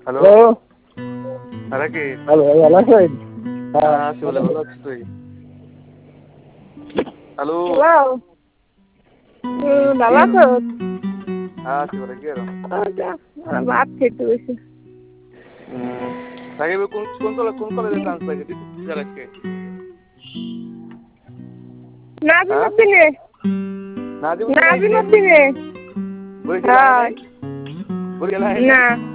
Hello hello. আরে কি hello, ভালো আছেন? আছি বলে ভালো আছিস তুই? Hello hello. ভালো আছো? আছি বলে কি এরকম ভাত খেতে বসে। সাকিব কোন কোন কলেজে চান্স লাগে দিতে আজকে হ্যাঁ নাজিমুদ্দিনে। নাজিমুদ্দিন নাজিমুদ্দিনে। বরিশাল আয় হ্যাঁ। নাই বরিশাল আয় নাই না।